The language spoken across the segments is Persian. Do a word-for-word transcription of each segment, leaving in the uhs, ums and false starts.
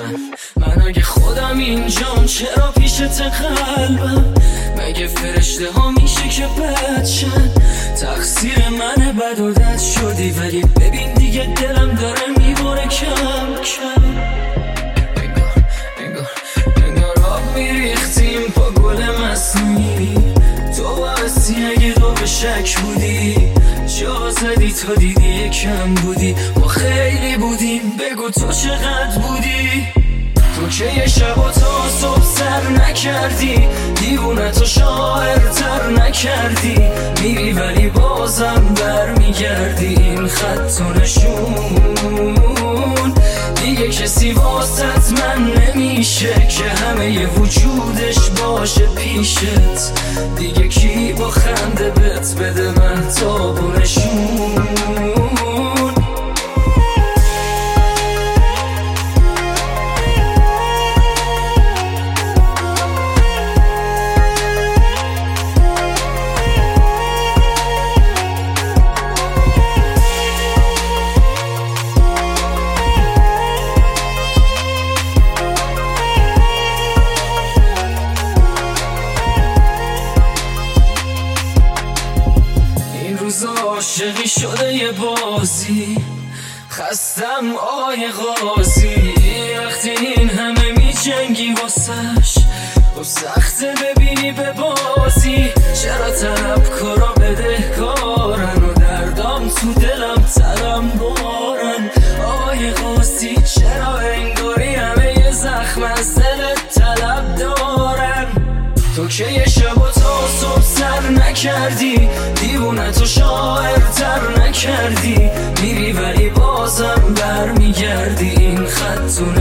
من من اگه خودم اینجام چرا پیشت قلبم؟ مگه فرشته ها میشه که بد شن؟ تقصیر منه بد و دد شدی، ولی ببین دیگه دلم داره میباره کم کم. انگار انگار انگار آب میریختیم با گل مصنوعی. تو باعثی اگه دو به شک بودی، جا زدی تا دیدی یکم بودی. ما خیلی بودیم، بگو تو چقدر بودی؟ تو که یه شب و تا صبح سر نکردی، دیوونه تو شاعرتر نکردی. میری ولی بازم بر میگردی، این خط و نشون دیگه کسی واسط من نمیشه که همه ی وجودش باشه پیشت. دیگه کی با خنده بت بده من تاب و نشون؟ عاشقی شده یه بازی، خستم آی غازی. وقتی این همه می جنگی واسش، و سخته ببینی به بازی. چرا طلب کارا بده کارن و دردام تو دلم ترم بارن؟ آی غازی چرا انگاری همه یه زخم از دلت طلب دارن؟ تو که یه شب و تا صبح سر نکردی، دیوونه تو شاعرتر نکردی. میری ولی بازم بر میگردی، این خط و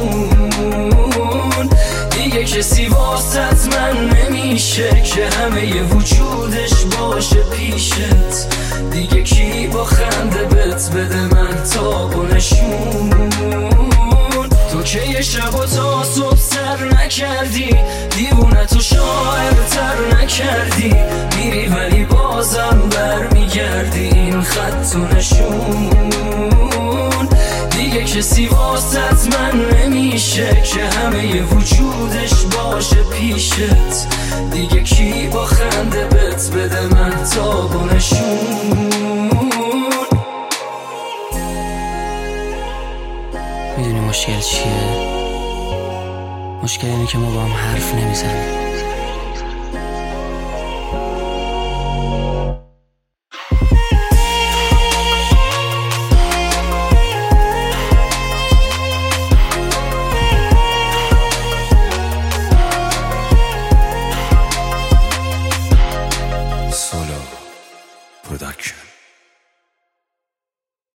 نشون دیگه کسی واسط من نمیشه که همه ی وجودش باشه پیشت. دیگه کی با خنده بت بده من تاب و نشون؟ تو که یه شب و تا صبح سر نکردی، دیوونه تو شاعرتر نکردی. میری ولی بازم بر میگردی، این خط و نشون دیگه کسی واسط من نمیشه که همه ی وجودش باشه پیشت. دیگه کی با خنده بت بده من تاب و نشون؟ میدونی مشکل چیه؟ مشکل اینه که ما با هم حرف نمیزنیم.